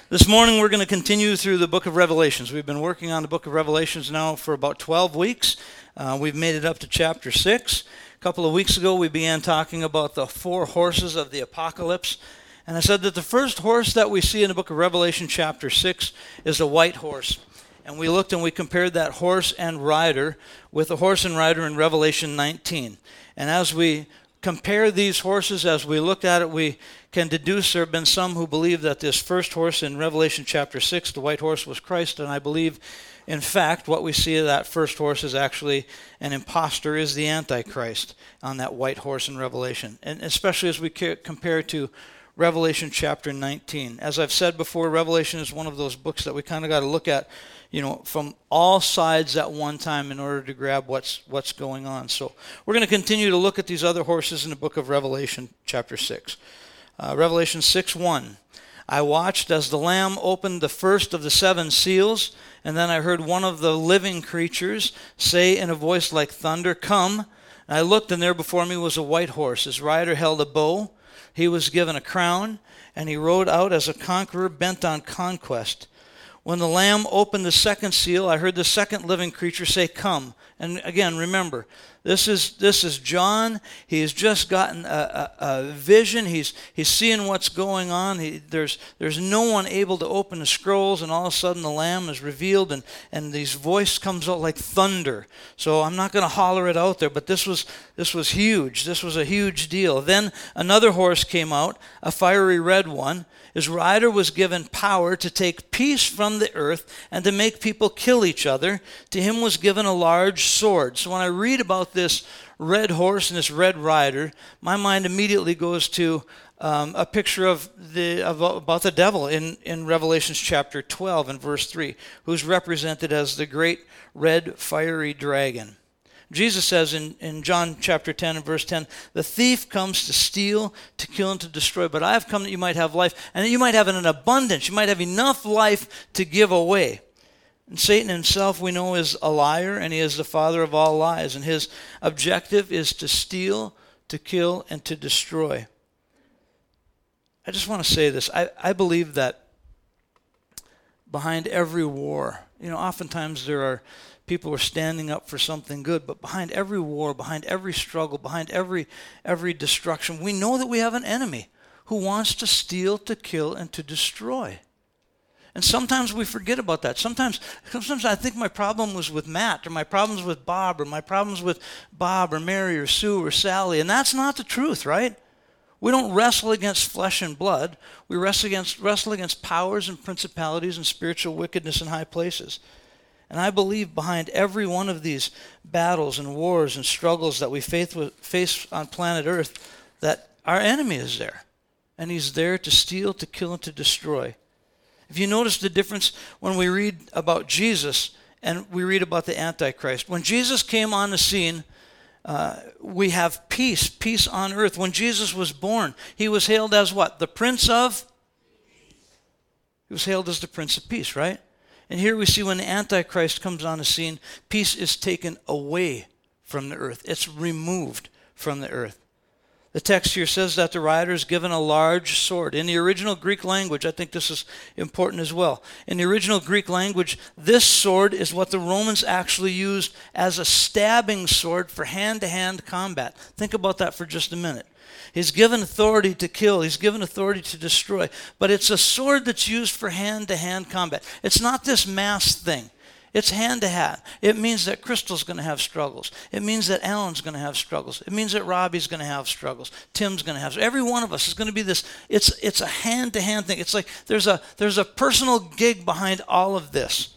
This morning we're going to continue through the book of Revelations. We've been working on the book of Revelations now for about 12 weeks. We've made it up to chapter 6. A couple of weeks ago we began talking about the four horses of the apocalypse. And I said that the first horse that we see in the book of Revelation chapter 6 is a white horse. And we looked and we compared that horse and rider with the horse and rider in Revelation 19. And as we compare these horses, as we looked at it, we can deduce there have been some who believe that this first horse in Revelation chapter 6, the white horse, was Christ. And I believe, in fact, what we see of that first horse is actually an impostor, is the Antichrist on that white horse in Revelation. And especially as we compare to Revelation chapter 19. As I've said before, Revelation is one of those books that we kind of got to look at, from all sides at one time in order to grab what's going on. So we're going to continue to look at these other horses in the book of Revelation chapter 6. Revelation 6:1. I watched as the Lamb opened the first of the seven seals, and then I heard one of the living creatures say in a voice like thunder, "Come." And I looked, and there before me was a white horse. His rider held a bow. He was given a crown, and he rode out as a conqueror bent on conquest. When the Lamb opened the second seal, I heard the second living creature say, "Come." And again, remember, this is John. He has just gotten a vision. He's seeing what's going on. There's no one able to open the scrolls, and all of a sudden the Lamb is revealed, and this voice comes out like thunder. So I'm not going to holler it out there, but this was huge. This was a huge deal. Then another horse came out, a fiery red one. His rider was given power to take peace from the earth and to make people kill each other. To him was given a large sword. So when I read about this red horse and this red rider, my mind immediately goes to a picture about the devil in Revelation chapter 12 and verse 3, who's represented as the great red fiery dragon. Jesus says in John chapter 10 and verse 10, "The thief comes to steal, to kill, and to destroy. But I have come that you might have life, and that you might have it in abundance." You might have enough life to give away. And Satan himself, we know, is a liar, and he is the father of all lies. And his objective is to steal, to kill, and to destroy. I just want to say this. I believe that behind every war, oftentimes there are people who are standing up for something good, but behind every war, behind every struggle, behind every destruction, we know that we have an enemy who wants to steal, to kill, and to destroy. And sometimes we forget about that. Sometimes I think my problem was with Matt, or my problem's with Bob, or my problem's with Bob, or Mary, or Sue, or Sally, and that's not the truth, right? We don't wrestle against flesh and blood. We wrestle against powers and principalities and spiritual wickedness in high places. And I believe behind every one of these battles and wars and struggles that we face on planet Earth, that our enemy is there. And he's there to steal, to kill, and to destroy. If you notice the difference when we read about Jesus and we read about the Antichrist. When Jesus came on the scene, we have peace on earth. When Jesus was born, he was hailed as what? The Prince of? He was hailed as the Prince of Peace, right? And here we see when the Antichrist comes on the scene, peace is taken away from the earth. It's removed from the earth. The text here says that the rider is given a large sword. In the original Greek language, I think this is important as well. In the original Greek language, this sword is what the Romans actually used as a stabbing sword for hand-to-hand combat. Think about that for just a minute. He's given authority to kill. He's given authority to destroy. But it's a sword that's used for hand-to-hand combat. It's not this mass thing. It's hand-to-hand. It means that Crystal's going to have struggles. It means that Alan's going to have struggles. It means that Robbie's going to have struggles. Tim's going to have. Every one of us is going to be this. It's a hand-to-hand thing. It's like there's a personal gig behind all of this.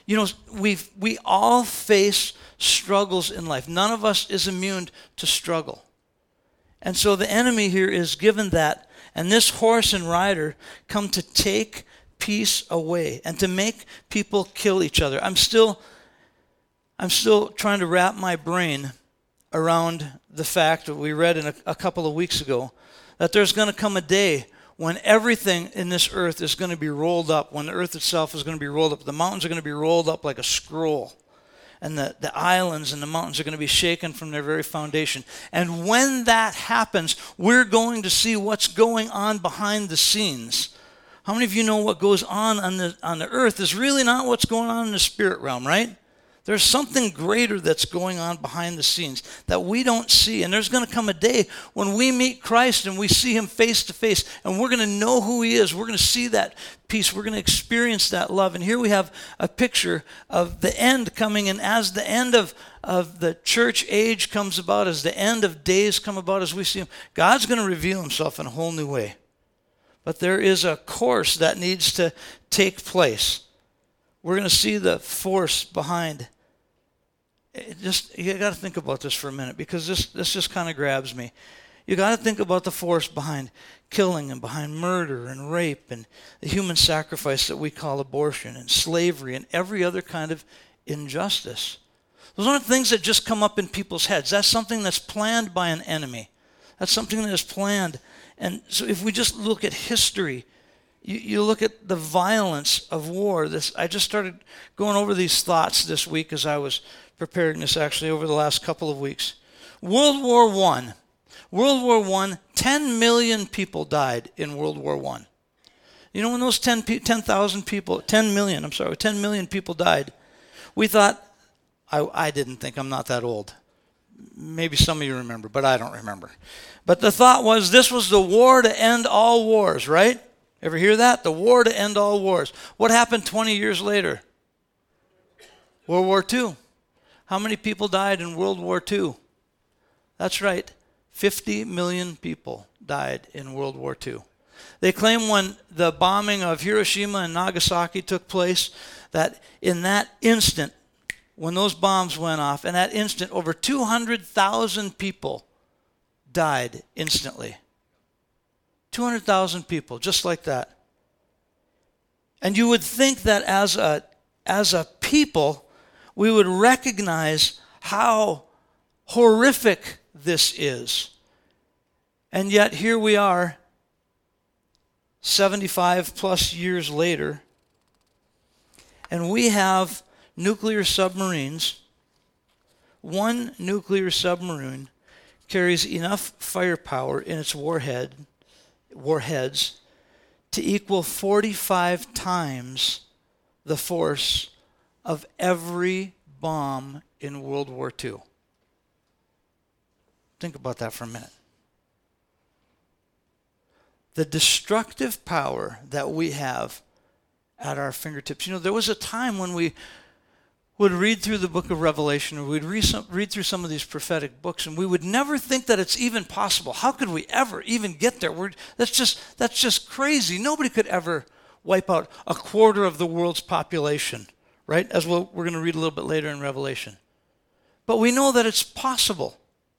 We all face struggles in life. None of us is immune to struggle. And so the enemy here is given that, and this horse and rider come to take peace away and to make people kill each other. I'm still trying to wrap my brain around the fact that we read in a couple of weeks ago that there's going to come a day when everything in this earth is going to be rolled up, when the earth itself is going to be rolled up. The mountains are going to be rolled up like a scroll. And the islands and the mountains are going to be shaken from their very foundation. And when that happens, we're going to see what's going on behind the scenes How many of you know what goes on the earth is really not what's going on in the spirit realm, right? There's something greater that's going on behind the scenes that we don't see. And there's going to come a day when we meet Christ and we see him face to face, and we're going to know who he is. We're going to see that peace. We're going to experience that love. And here we have a picture of the end coming. And as the end of the church age comes about, as the end of days come about, as we see him, God's going to reveal himself in a whole new way. But there is a course that needs to take place. We're going to see the force behind. You got to think about this for a minute, because this just kind of grabs me. You got to think about the force behind killing and behind murder and rape and the human sacrifice that we call abortion and slavery and every other kind of injustice. Those aren't things that just come up in people's heads. That's something that's planned by an enemy. That's something that is planned. And so if we just look at history, you look at the violence of war. I just started going over these thoughts this week as I was preparing this, actually, over the last couple of weeks. World War I, 10 million people died in World War I. You know, when those 10 million people died, we thought, I didn't think, I'm not that old. Maybe some of you remember, but I don't remember. But the thought was this was the war to end all wars, right? Ever hear that? The war to end all wars. What happened 20 years later? World War II. How many people died in World War II? That's right. 50 million people died in World War II. They claim when the bombing of Hiroshima and Nagasaki took place, that in that instant, when those bombs went off, in that instant, over 200,000 people died instantly. 200,000 people, just like that. And you would think that as a people, we would recognize how horrific this is. And yet here we are, 75 plus years later, and we have nuclear submarines. One nuclear submarine carries enough firepower in its warheads to equal 45 times the force of every bomb in World War II. Think about that for a minute. The destructive power that we have at our fingertips. You know, there was a time when we would read through the book of Revelation, or we'd read through some of these prophetic books, and we would never think that it's even possible. How could we ever even get there? That's just crazy. Nobody could ever wipe out a quarter of the world's population, right? As we're going to read a little bit later in Revelation. But we know that it's possible.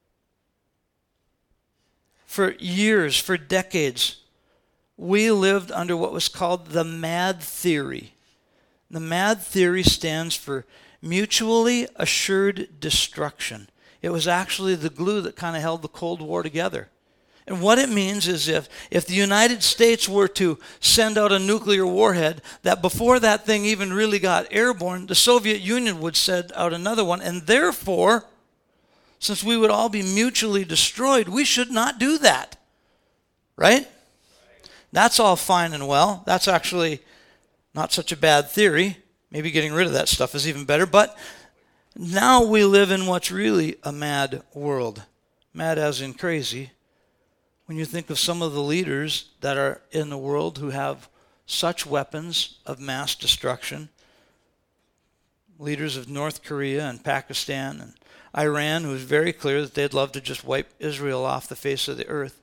For years, for decades, we lived under what was called the MAD theory. The MAD theory stands for mutually assured destruction. It was actually the glue that kind of held the Cold War together. And what it means is if the United States were to send out a nuclear warhead, that before that thing even really got airborne, the Soviet Union would send out another one. And therefore, since we would all be mutually destroyed, we should not do that. Right? That's all fine and well. That's actually not such a bad theory. Maybe getting rid of that stuff is even better. But now we live in what's really a mad world. Mad as in crazy. When you think of some of the leaders that are in the world who have such weapons of mass destruction. Leaders of North Korea and Pakistan and Iran, who is very clear that they'd love to just wipe Israel off the face of the earth.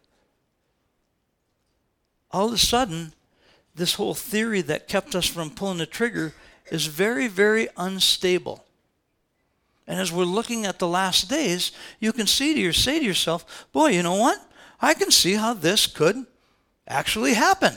All of a sudden, this whole theory that kept us from pulling the trigger is very, very unstable. And as we're looking at the last days, you can say to yourself, boy, you know what? I can see how this could actually happen.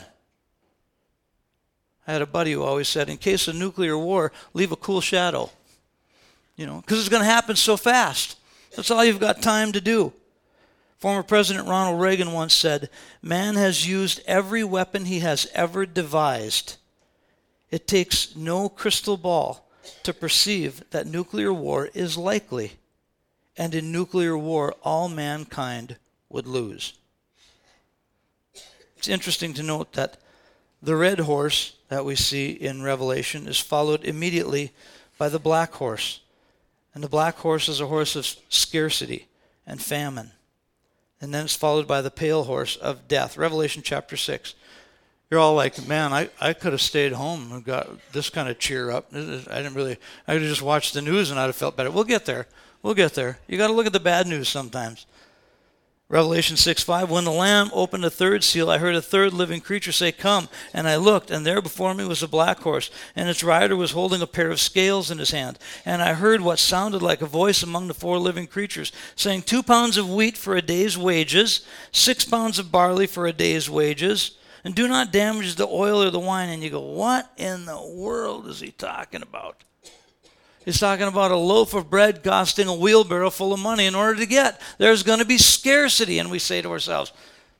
I had a buddy who always said, in case of nuclear war, leave a cool shadow. You know, because it's going to happen so fast. That's all you've got time to do. Former President Ronald Reagan once said, man has used every weapon he has ever devised. It takes no crystal ball to perceive that nuclear war is likely, and in nuclear war all mankind would lose. It's interesting to note that The red horse that we see in Revelation is followed immediately by the black horse. And the black horse is a horse of scarcity and famine. And then it's followed by the pale horse of death. Revelation chapter 6. You're all like, man, I could have stayed home and got this kind of cheer up. I could have just watched the news and I'd have felt better. We'll get there. We'll get there. You got to look at the bad news sometimes. Revelation 6:5, when the Lamb opened the third seal, I heard a third living creature say, "Come." And I looked, and there before me was a black horse, and its rider was holding a pair of scales in his hand. And I heard what sounded like a voice among the four living creatures, saying, 2 pounds of wheat for a day's wages, 6 pounds of barley for a day's wages, and do not damage the oil or the wine. And you go, what in the world is he talking about? He's talking about a loaf of bread costing a wheelbarrow full of money in order to get. There's going to be scarcity. And we say to ourselves,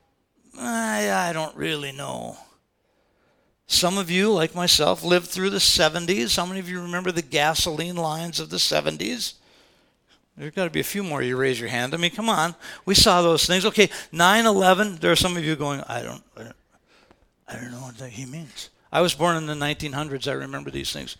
I don't really know. Some of you, like myself, lived through the 70s. How many of you remember the gasoline lines of the 70s? There's got to be a few more. You raise your hand. I mean, come on. We saw those things. Okay, 9/11. There are some of you going, I don't know what he means. I was born in the 1900s. I remember these things.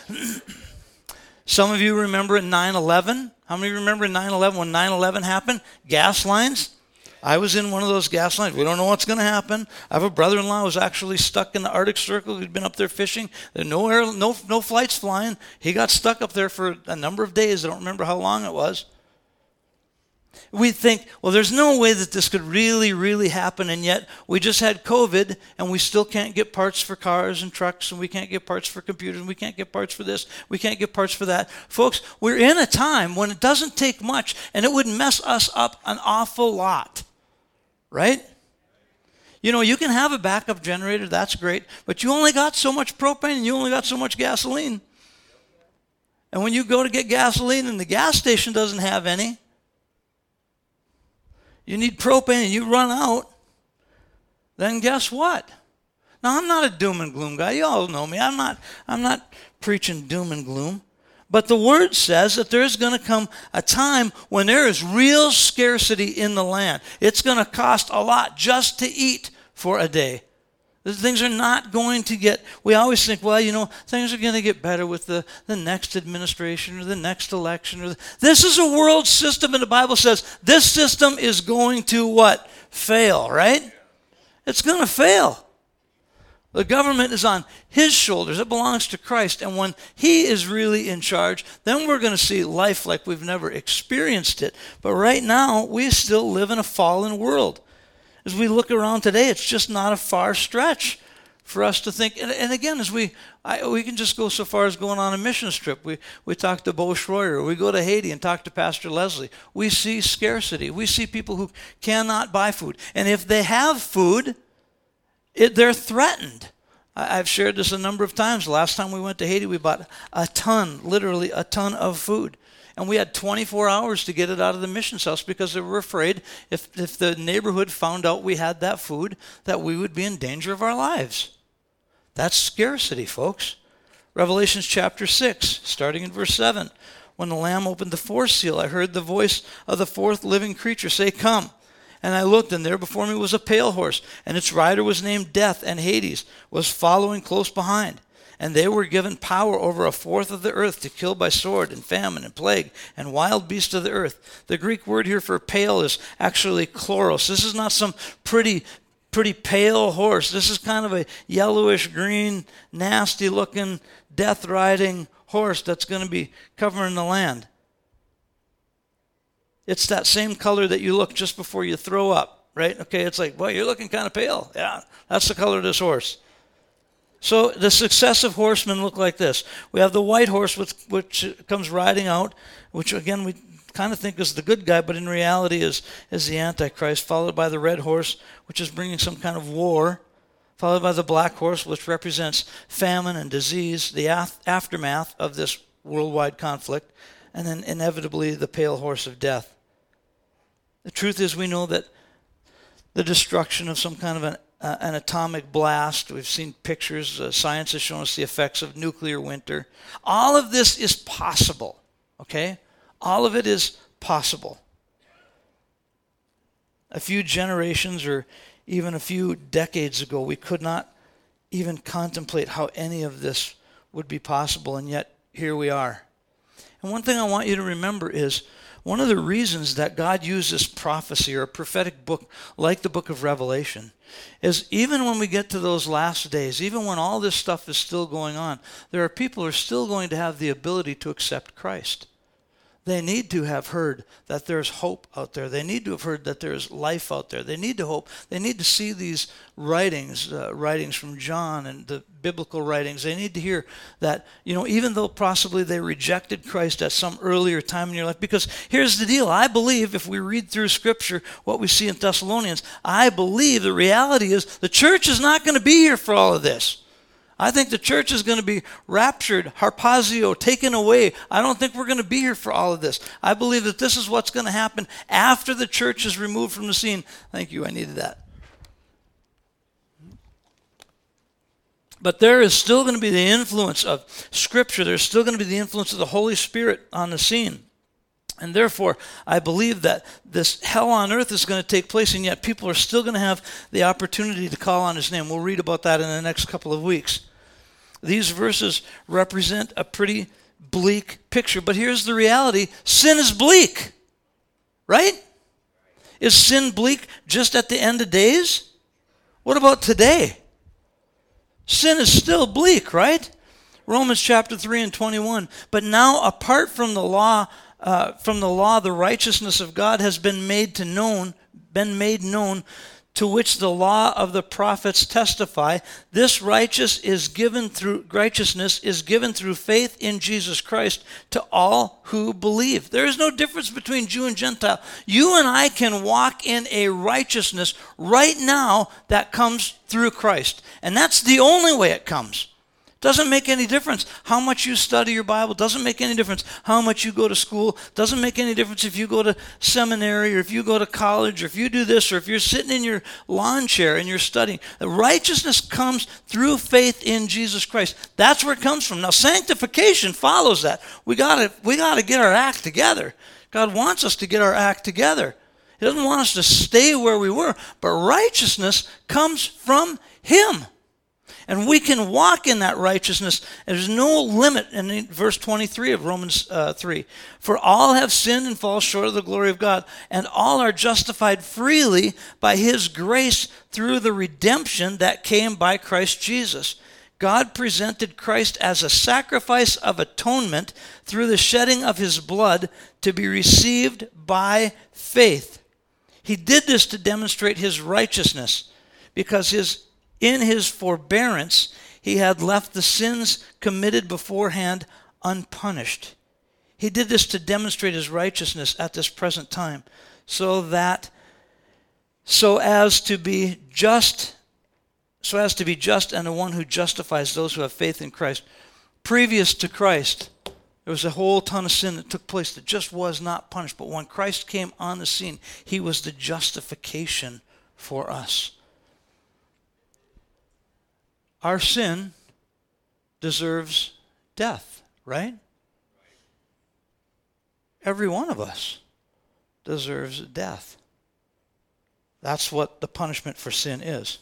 Some of you remember in 9/11. How many remember in 9/11 when 9/11 happened? Gas lines. I was in one of those gas lines. We don't know what's going to happen. I have a brother-in-law who was actually stuck in the Arctic Circle. He'd been up there fishing. There were no flights flying. He got stuck up there for a number of days. I don't remember how long it was. We think, well, there's no way that this could really, really happen, and yet we just had COVID, and we still can't get parts for cars and trucks, and we can't get parts for computers, and we can't get parts for this, we can't get parts for that. Folks, we're in a time when it doesn't take much, and it would mess us up an awful lot, right? You know, you can have a backup generator, that's great, but you only got so much propane, and you only got so much gasoline. And when you go to get gasoline and the gas station doesn't have any, you need propane and you run out, then guess what? Now, I'm not a doom and gloom guy. You all know me. I'm not preaching doom and gloom. But the Word says that there's going to come a time when there is real scarcity in the land. It's going to cost a lot just to eat for a day. Things are not going to get, we always think, well, you know, things are going to get better with the next administration or the next election. This is a world system, and the Bible says this system is going to what? Fail, right? It's going to fail. The government is on His shoulders. It belongs to Christ. And when He is really in charge, then we're going to see life like we've never experienced it. But right now, we still live in a fallen world. As we look around today, it's just not a far stretch for us to think. And again, as we can just go so far as going on a mission trip. We talk to Bo Schroyer. We go to Haiti and talk to Pastor Leslie. We see scarcity. We see people who cannot buy food. And if they have food, they're threatened. I've shared this a number of times. Last time we went to Haiti, we bought a ton, literally a ton of food. And we had 24 hours to get it out of the missions house because they were afraid if the neighborhood found out we had that food, that we would be in danger of our lives. That's scarcity, folks. Revelation chapter 6, starting in verse 7. When the Lamb opened the fourth seal, I heard the voice of the fourth living creature say, "Come." And I looked, and there before me was a pale horse, and its rider was named Death, and Hades was following close behind. And they were given power over a fourth of the earth to kill by sword and famine and plague and wild beasts of the earth. The Greek word here for pale is actually chloros. This is not some pretty pale horse. This is kind of a yellowish green, nasty looking, death riding horse that's going to be covering the land. It's that same color that you look just before you throw up, right? Okay, it's like, boy, you're looking kind of pale. Yeah, that's the color of this horse. So the successive horsemen look like this. We have the white horse, which comes riding out, which again we kind of think is the good guy, but in reality is the Antichrist, followed by the red horse, which is bringing some kind of war, followed by the black horse, which represents famine and disease, the aftermath of this worldwide conflict, and then inevitably the pale horse of death. The truth is we know that the destruction of some kind of an atomic blast. We've seen pictures. Science has shown us the effects of nuclear winter. All of this is possible, okay? All of it is possible. A few generations or even a few decades ago, we could not even contemplate how any of this would be possible, and yet here we are. And one thing I want you to remember is one of the reasons that God uses prophecy or a prophetic book like the book of Revelation is even when we get to those last days, even when all this stuff is still going on, there are people who are still going to have the ability to accept Christ. They need to have heard that there's hope out there. They need to have heard that there's life out there. They need to hope. They need to see these writings, writings from John and the biblical writings. They need to hear that, even though possibly they rejected Christ at some earlier time in your life. Because here's the deal. I believe if we read through Scripture, what we see in Thessalonians, I believe the reality is the church is not going to be here for all of this. I think the church is going to be raptured, harpazo, taken away. I don't think we're going to be here for all of this. I believe that this is what's going to happen after the church is removed from the scene. Thank you, I needed that. But there is still going to be the influence of Scripture. There's still going to be the influence of the Holy Spirit on the scene. And therefore, I believe that this hell on earth is going to take place, and yet people are still going to have the opportunity to call on His name. We'll read about that in the next couple of weeks. These verses represent a pretty bleak picture, but here's the reality. Sin is bleak, right? Is sin bleak just at the end of days? What about today? Sin is still bleak, right? Romans chapter 3 and 21. But now, apart from the law, the righteousness of God has been made known, to which the law of the prophets testify. This righteousness is given through faith in Jesus Christ to all who believe. There is no difference between Jew and Gentile. You and I can walk in a righteousness right now that comes through Christ. And that's the only way it comes. Doesn't make any difference how much you study your Bible. Doesn't make any difference how much you go to school. Doesn't make any difference if you go to seminary or if you go to college or if you do this or if you're sitting in your lawn chair and you're studying. The righteousness comes through faith in Jesus Christ. That's where it comes from. Now, sanctification follows that. We gotta get our act together. God wants us to get our act together. He doesn't want us to stay where we were, but righteousness comes from Him. And we can walk in that righteousness. There's no limit in verse 23 of Romans 3. For all have sinned and fall short of the glory of God, and all are justified freely by His grace through the redemption that came by Christ Jesus. God presented Christ as a sacrifice of atonement through the shedding of His blood to be received by faith. He did this to demonstrate His righteousness, because in His forbearance, He had left the sins committed beforehand unpunished. He did this to demonstrate His righteousness at this present time, so as to be just and the one who justifies those who have faith in Christ. Previous to Christ, there was a whole ton of sin that took place that just was not punished. But when Christ came on the scene, He was the justification for us. Our sin deserves death, right? Every one of us deserves death. That's what the punishment for sin is.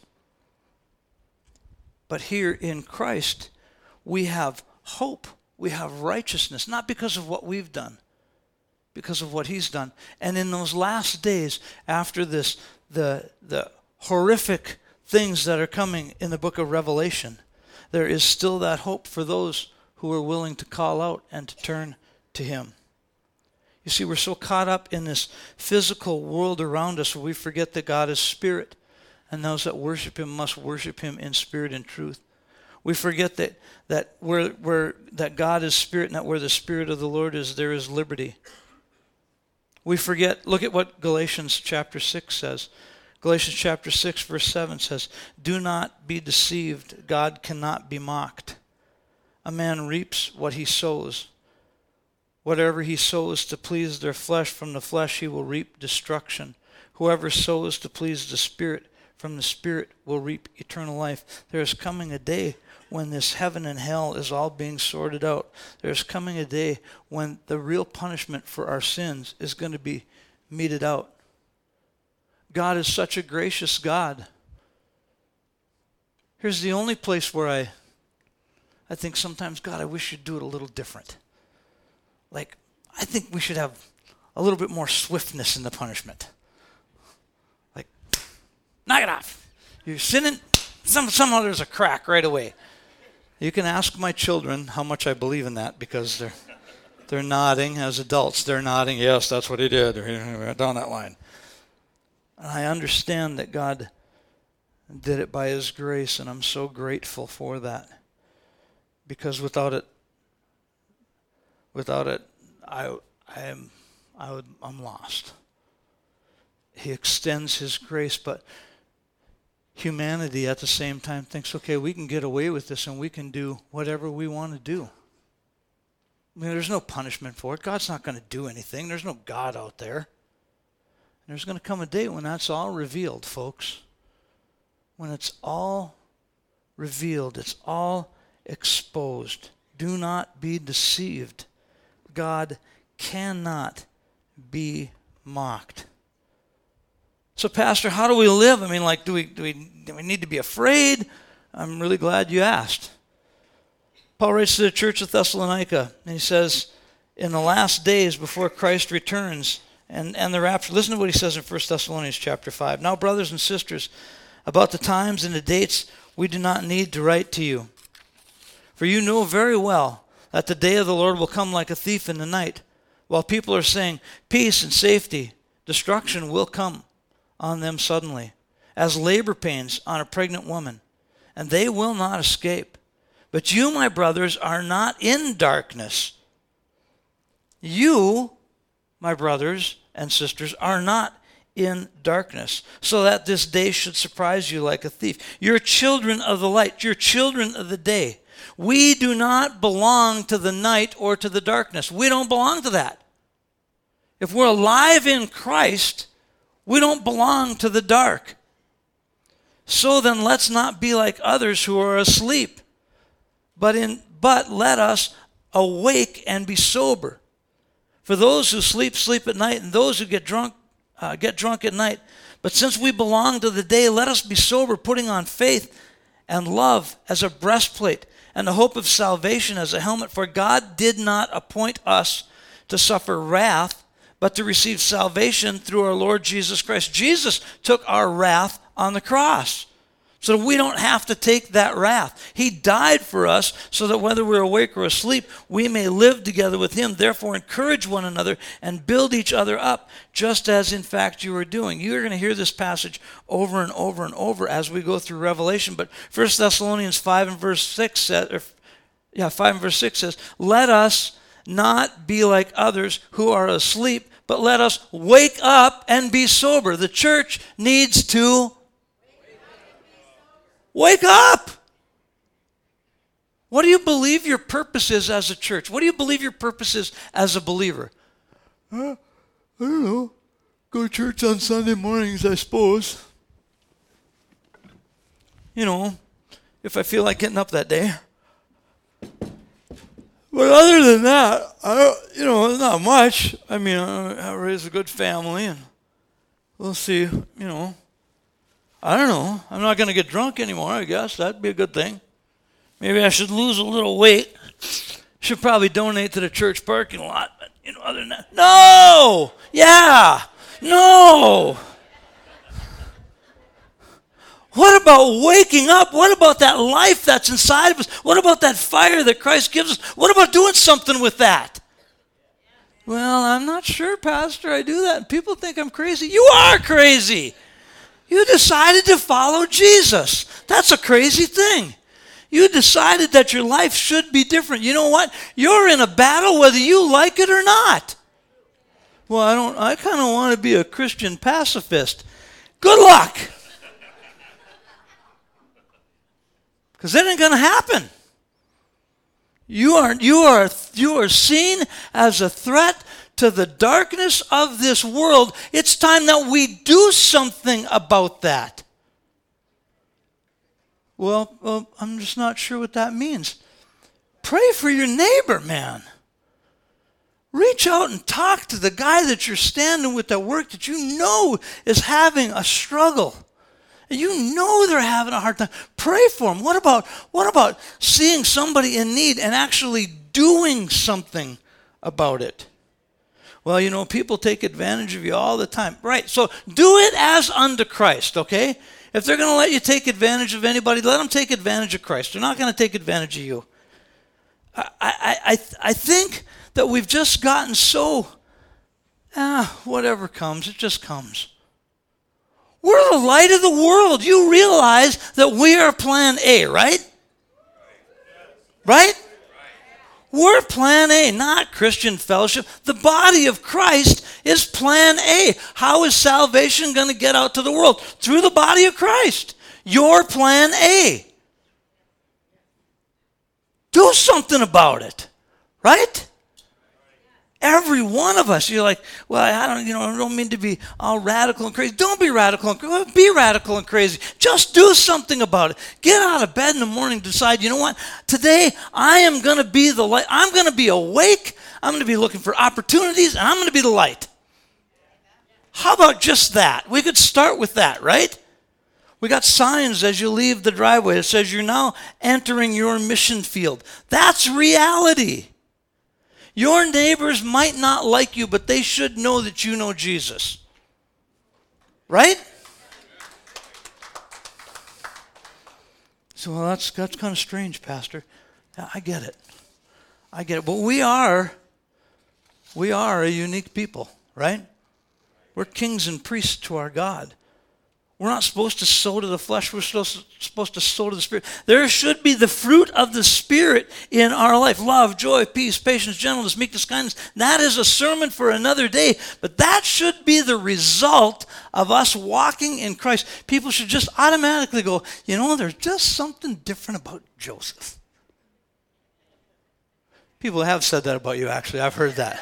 But here in Christ, we have hope. We have righteousness, not because of what we've done, because of what He's done. And in those last days, after this, the horrific things that are coming in the book of Revelation, there is still that hope for those who are willing to call out and to turn to Him. You see, we're so caught up in this physical world around us where we forget that God is spirit, and those that worship Him must worship Him in spirit and truth. We forget that God is spirit, and that where the Spirit of the Lord is, there is liberty. We forget, look at what Galatians chapter 6 says. Galatians chapter 6 verse 7 says, "Do not be deceived, God cannot be mocked. A man reaps what he sows. Whatever he sows to please their flesh, from the flesh he will reap destruction. Whoever sows to please the Spirit, from the Spirit will reap eternal life." There is coming a day when this heaven and hell is all being sorted out. There's coming a day when the real punishment for our sins is going to be meted out. God is such a gracious God. Here's the only place where I think sometimes, God, I wish you'd do it a little different. Like, I think we should have a little bit more swiftness in the punishment. Like, knock it off. You're sinning, somehow there's a crack right away. You can ask my children how much I believe in that, because they're nodding as adults. They're nodding, yes, that's what he did. Down that line. And I understand that God did it by his grace, and I'm so grateful for that. Because without it, I'm lost. He extends his grace, but humanity at the same time thinks, okay, we can get away with this and we can do whatever we want to do. I mean, there's no punishment for it. God's not going to do anything. There's no God out there. And there's going to come a day when that's all revealed, folks. When it's all revealed, it's all exposed. Do not be deceived. God cannot be mocked. So, Pastor, how do we live? I mean, like, do we need to be afraid? I'm really glad you asked. Paul writes to the church of Thessalonica, and he says, in the last days before Christ returns and the rapture, listen to what he says in 1 Thessalonians chapter 5. Now, brothers and sisters, about the times and the dates we do not need to write to you. For you know very well that the day of the Lord will come like a thief in the night. While people are saying peace and safety, destruction will come on them suddenly, as labor pains on a pregnant woman, and they will not escape. But you, my brothers, are not in darkness. You, my brothers and sisters, are not in darkness, so that this day should surprise you like a thief. You're children of the light. You're children of the day. We do not belong to the night or to the darkness. We don't belong to that. If we're alive in Christ, we don't belong to the dark. So then let's not be like others who are asleep, but let us awake and be sober. For those who sleep, sleep at night, and those who get drunk at night. But since we belong to the day, let us be sober, putting on faith and love as a breastplate, and the hope of salvation as a helmet. For God did not appoint us to suffer wrath, but to receive salvation through our Lord Jesus Christ. Jesus took our wrath on the cross, so we don't have to take that wrath. He died for us so that whether we're awake or asleep, we may live together with him. Therefore, encourage one another and build each other up, just as in fact you are doing. You're going to hear this passage over and over and over as we go through Revelation. But 1 Thessalonians 5 and verse 6 says, let us not be like others who are asleep, but let us wake up and be sober. The church needs to wake up. What do you believe your purpose is as a church? What do you believe your purpose is as a believer? I don't know. Go to church on Sunday mornings, I suppose. You know, if I feel like getting up that day. But other than that, not much. I mean, I raised a good family, and we'll see, I don't know. I'm not going to get drunk anymore, I guess. That'd be a good thing. Maybe I should lose a little weight. Should probably donate to the church parking lot. But, other than that. No! Yeah! No! What about waking up? What about that life that's inside of us? What about that fire that Christ gives us? What about doing something with that? Well, I'm not sure, Pastor, I do that. And people think I'm crazy. You are crazy. You decided to follow Jesus. That's a crazy thing. You decided that your life should be different. You know what? You're in a battle whether you like it or not. Well, I kind of want to be a Christian pacifist. Good luck. Because that ain't going to happen. You are seen as a threat to the darkness of this world. It's time that we do something about that. Well, I'm just not sure what that means. Pray for your neighbor, man. Reach out and talk to the guy that you're standing with at work that you know is having a struggle. and you know they're having a hard time, pray for them. What about seeing somebody in need and actually doing something about it? Well, people take advantage of you all the time. Right, so do it as unto Christ, okay? If they're going to let you take advantage of anybody, let them take advantage of Christ. They're not going to take advantage of you. I think that we've just gotten so, whatever comes, it just comes. We're the light of the world. You realize that we are plan A, right? Right? We're plan A, not Christian Fellowship. The body of Christ is plan A. How is salvation going to get out to the world? Through the body of Christ. You're plan A. Do something about it, right? Every one of us, you're like, well, I don't mean to be all radical and crazy. Don't be radical and crazy. Be radical and crazy. Just do something about it. Get out of bed in the morning, decide, you know what? Today, I am going to be the light. I'm going to be awake. I'm going to be looking for opportunities, and I'm going to be the light. How about just that? We could start with that, right? We got signs as you leave the driveway that says you're now entering your mission field. That's reality. Your neighbors might not like you, but they should know that you know Jesus. Right? So, well, that's kind of strange, Pastor. Yeah, I get it. But we are a unique people, right? We're kings and priests to our God. We're not supposed to sow to the flesh. We're supposed to sow to the Spirit. There should be the fruit of the Spirit in our life. Love, joy, peace, patience, gentleness, meekness, kindness. That is a sermon for another day. But that should be the result of us walking in Christ. People should just automatically go, there's just something different about Joseph. People have said that about you, actually. I've heard that.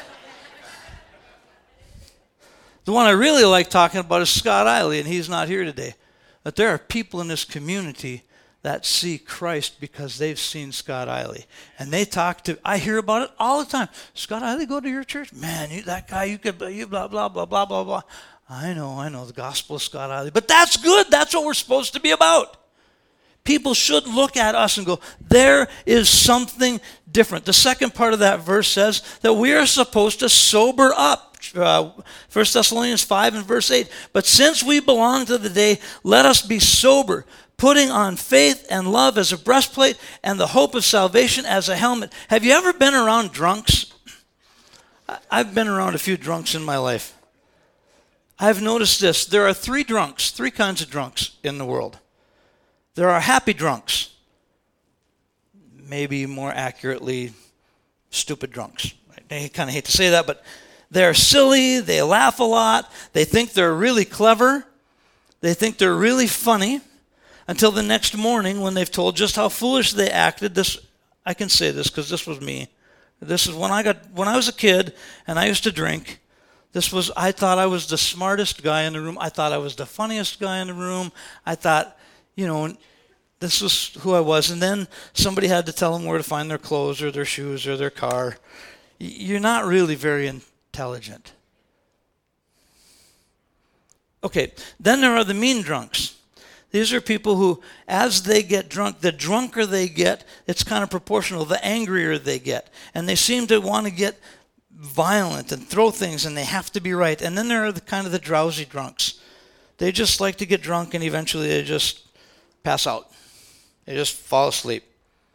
The one I really like talking about is Scott Eiley, and he's not here today. But there are people in this community that see Christ because they've seen Scott Eiley. And I hear about it all the time. Scott Eiley go to your church? Man, that guy, you blah, blah, blah, blah, blah, blah. I know, the gospel of Scott Eiley. But that's good. That's what we're supposed to be about. People should look at us and go, there is something different. The second part of that verse says that we are supposed to sober up. 1 Thessalonians 5 and verse 8. But since we belong to the day, let us be sober, putting on faith and love as a breastplate and the hope of salvation as a helmet. Have you ever been around drunks? I've been around a few drunks in my life. I've noticed this. There are three kinds of drunks in the world. There are happy drunks. Maybe more accurately, stupid drunks. I kind of hate to say that, but they're silly, they laugh a lot, they think they're really clever, they think they're really funny, until the next morning when they've told just how foolish they acted. I can say this because this was me. This is when I was a kid and I used to drink. I thought I was the smartest guy in the room. I thought I was the funniest guy in the room. I thought, this was who I was. And then somebody had to tell them where to find their clothes or their shoes or their car. You're not really very intelligent. Okay, then there are the mean drunks. These are people who, as they get drunk, the drunker they get, it's kind of proportional, the angrier they get. And they seem to want to get violent and throw things, and they have to be right. And then there are the drowsy drunks. They just like to get drunk, and eventually they just pass out. They just fall asleep.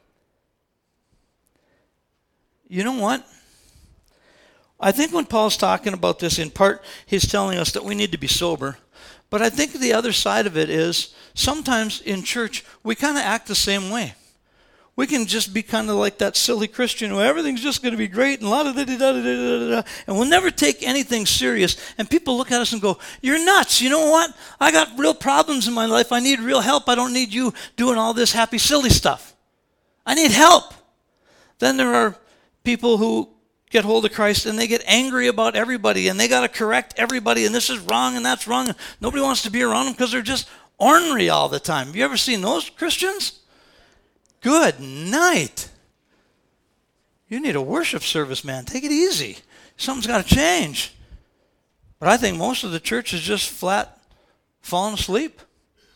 You know what? I think when Paul's talking about this, in part, he's telling us that we need to be sober. But I think the other side of it is, sometimes in church, we kind of act the same way. We can just be kind of like that silly Christian who everything's just going to be great and la-da-da-da-da-da-da-da, and we'll never take anything serious. And people look at us and go, you're nuts. You know what? I got real problems in my life. I need real help. I don't need you doing all this happy, silly stuff. I need help. Then there are people who get hold of Christ and they get angry about everybody and they got to correct everybody and this is wrong and that's wrong. Nobody wants to be around them because they're just ornery all the time. Have you ever seen those Christians? Good night. You need a worship service, man. Take it easy. Something's got to change. But I think most of the church is just flat falling asleep.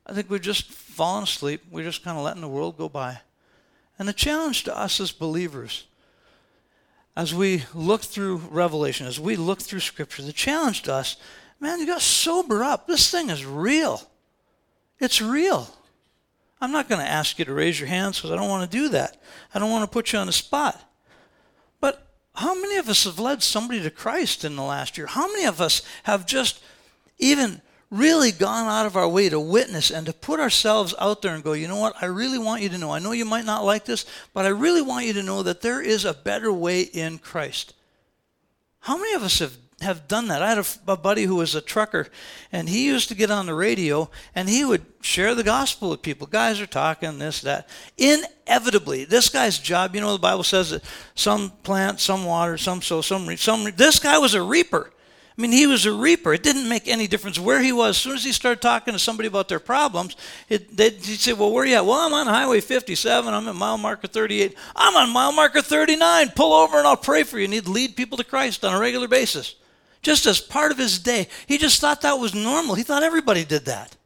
I think we've just fallen asleep. We're just kind of letting the world go by. And the challenge to us as believers, as we look through Revelation, as we look through Scripture, the challenge to us, man, you got to sober up. This thing is real. It's real. I'm not going to ask you to raise your hands because I don't want to do that. I don't want to put you on the spot. But how many of us have led somebody to Christ in the last year? How many of us have just even really gone out of our way to witness and to put ourselves out there and go, you know what, I really want you to know. I know you might not like this, but I really want you to know that there is a better way in Christ. How many of us have done that? I had a buddy who was a trucker, and he used to get on the radio, and he would share the gospel with people. Guys are talking, this, that. Inevitably, this guy's job, you know, the Bible says that some plant, some water, some sow, some reap. This guy was a reaper. I mean, he was a reaper. It didn't make any difference where he was. As soon as he started talking to somebody about their problems, he'd say, well, where are you at? Well, I'm on Highway 57. I'm at mile marker 38. I'm on mile marker 39. Pull over and I'll pray for you. And he'd lead people to Christ on a regular basis, just as part of his day. He just thought that was normal. He thought everybody did that.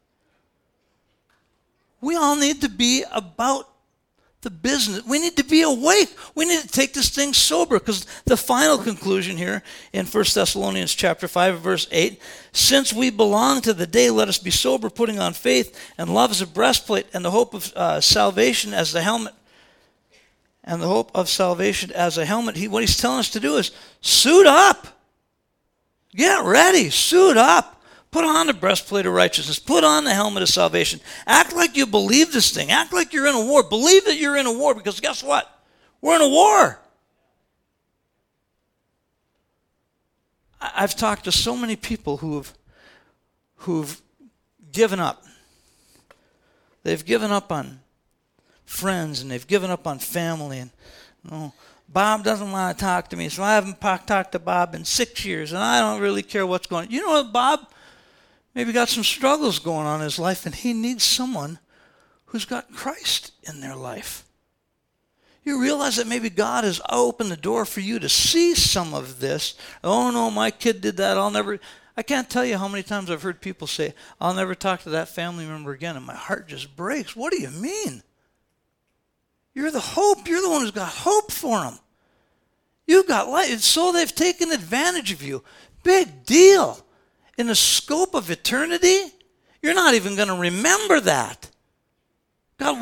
We all need to be about the business. We need to be awake. We need to take this thing sober, because the final conclusion here in 1 Thessalonians chapter 5, verse 8, since we belong to the day, let us be sober, putting on faith and love as a breastplate, and the hope of salvation as the helmet. And the hope of salvation as a helmet. What he's telling us to do is suit up. Get ready. Suit up. Put on the breastplate of righteousness. Put on the helmet of salvation. Act like you believe this thing. Act like you're in a war. Believe that you're in a war, because guess what? We're in a war. I've talked to so many people who've given up. They've given up on friends, and they've given up on family. And Bob doesn't want to talk to me, so I haven't talked to Bob in 6 years, and I don't really care what's going on. You know what, Bob maybe got some struggles going on in his life, and he needs someone who's got Christ in their life. You realize that maybe God has opened the door for you to see some of this. Oh, no, my kid did that. I can't tell you how many times I've heard people say, I'll never talk to that family member again, and my heart just breaks. What do you mean? You're the hope. You're the one who's got hope for them. You've got life. And so they've taken advantage of you. Big deal. In the scope of eternity, you're not even going to remember that. God,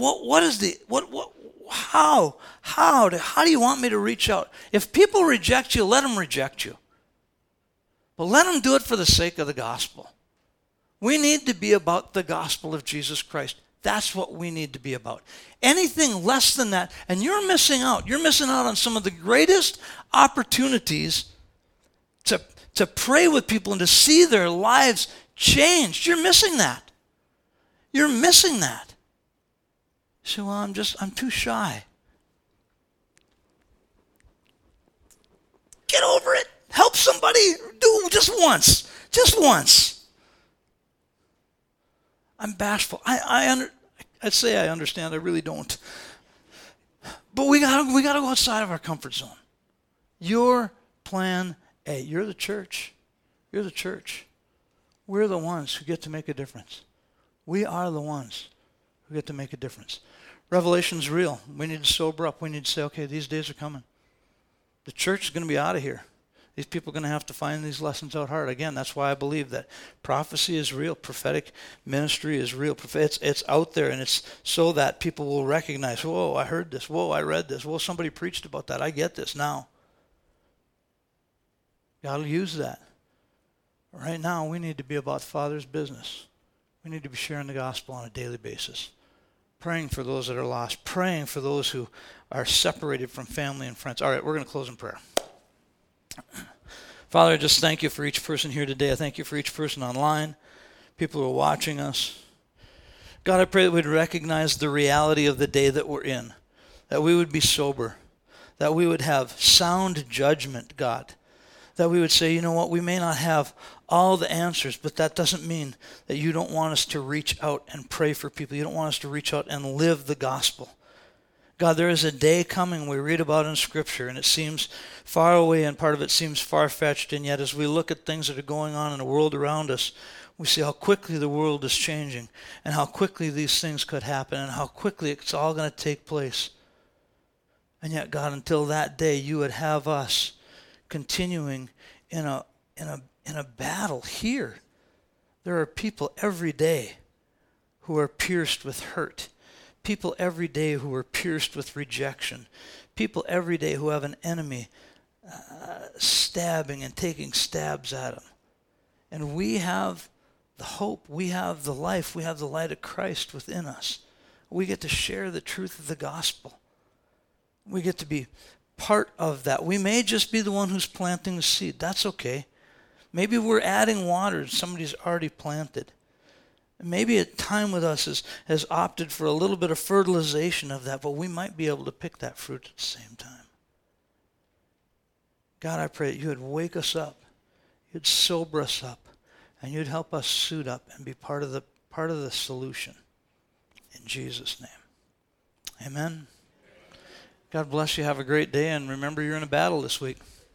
how do you want me to reach out? If people reject you, let them reject you. But let them do it for the sake of the gospel. We need to be about the gospel of Jesus Christ. That's what we need to be about. Anything less than that, and you're missing out. You're missing out on some of the greatest opportunities to pray with people and to see their lives changed. You're missing that. You're missing that. You say, well, I'm too shy. Get over it. Help somebody. Do just once. Just once. I'm bashful. I'd say I understand. I really don't. But we gotta go outside of our comfort zone. Your plan A. You're the church. You're the church. We're the ones who get to make a difference. We are the ones who get to make a difference. Revelation's real. We need to sober up. We need to say, okay, these days are coming. The church is going to be out of here. These people are going to have to find these lessons out hard. Again, that's why I believe that prophecy is real. Prophetic ministry is real. It's out there, and it's so that people will recognize, whoa, I heard this. Whoa, I read this. Whoa, somebody preached about that. I get this now. God will use that. Right now, we need to be about Father's business. We need to be sharing the gospel on a daily basis. Praying for those that are lost. Praying for those who are separated from family and friends. All right, we're going to close in prayer. Father, I just thank you for each person here today. I thank you for each person online, people who are watching us. God, I pray that we'd recognize the reality of the day that we're in, that we would be sober, that we would have sound judgment, God, that we would say, you know what, we may not have all the answers, but that doesn't mean that you don't want us to reach out and pray for people. You don't want us to reach out and live the gospel. God, there is a day coming we read about in Scripture, and it seems far away, and part of it seems far-fetched, and yet as we look at things that are going on in the world around us, We see how quickly the world is changing and how quickly these things could happen and how quickly it's all going to take place. And yet, God, until that day, you would have us continuing in a battle here. There are people every day who are pierced with hurt. People every day who are pierced with rejection. People every day who have an enemy stabbing and taking stabs at them. And we have the hope, we have the life, we have the light of Christ within us. We get to share the truth of the gospel. We get to be part of that. We may just be the one who's planting the seed. That's okay. Maybe we're adding water somebody's already planted. Maybe a time with us has opted for a little bit of fertilization of that, but we might be able to pick that fruit at the same time. God, I pray that you would wake us up, you'd sober us up, and you'd help us suit up and be part of the solution. In Jesus' name. Amen. God bless you. Have a great day, and remember you're in a battle this week.